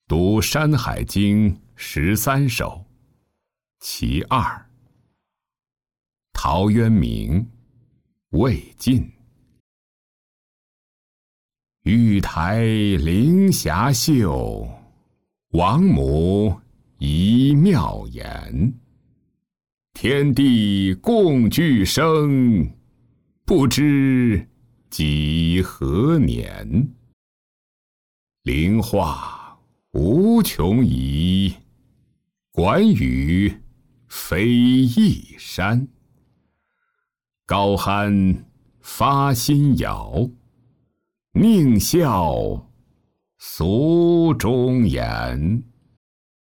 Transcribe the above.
读《山海经》13首，其2。陶渊明，魏晋。玉台临霞秀，王母仪妙颜。天地共聚生，不知几何年。灵化无穷仪，管羽非一山。高酣发心摇，宁效俗中言。